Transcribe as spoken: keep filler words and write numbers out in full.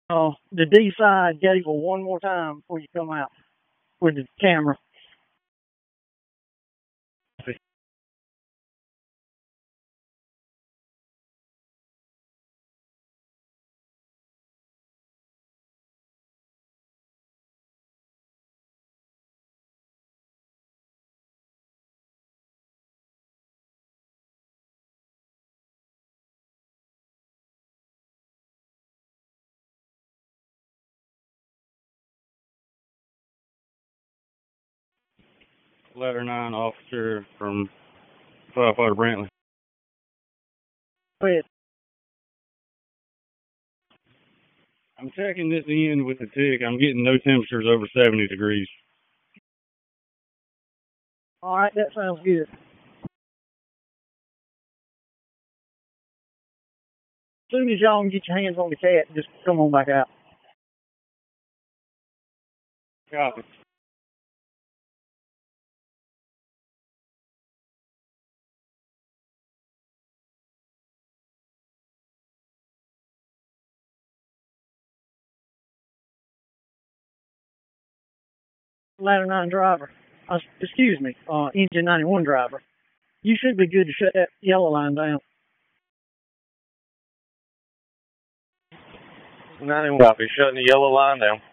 Uh, the D side gable one more time before you come out with the camera. Ladder nine officer from firefighter Brantley. Go ahead. I'm checking this in with the tick. I'm getting no temperatures over seventy degrees. All right, that sounds good. As soon as y'all can get your hands on the cat, just come on back out. Copy. Ladder nine driver. Uh, excuse me, uh, engine ninety-one driver. You should be good to shut that yellow line down. ninety-one copy, shutting the yellow line down.